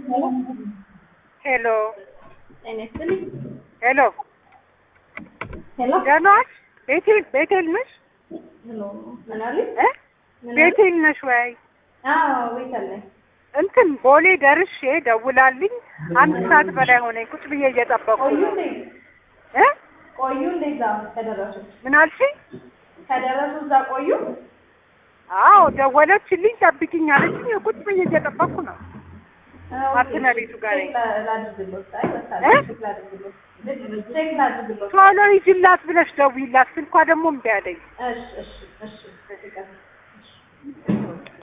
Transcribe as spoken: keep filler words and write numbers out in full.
Hello. Honestly. Hello. Hello. Janos, ቤቴል ቤቴል ነሽ? Hello. ምናሉ? እ ቤቴል ነሽ ወይ? አዎ ቤተልኝ። እንትን ቦሌ ደርሼ ደውላልኝ አንድ ሰዓት በላይ ሆነኝ ቁጭ ብዬ እየጠበቅኩ ቆዩ ነው። እንዴ? እ ቆዩ እንደዛ ከደረሱ ምን አልሽኝ? ከደረሱ እዛ ቆዩ? አዎ ደወለችልኝ ጠብቂኝ አለችኝ ቁጭ ብዬ እየጠበቅኩ ነው። ማርቲና ቤቱ ጋር ነኝ። ላድርግሎት አይ ወጣለ እ ላድርግሎት ቼክ ላድርግሎት ቶሎ ሂጂላት ብለሽ ደውይላት ስልኳ ደግሞ እምቢ አለኝ። እሺ እሺ እሺ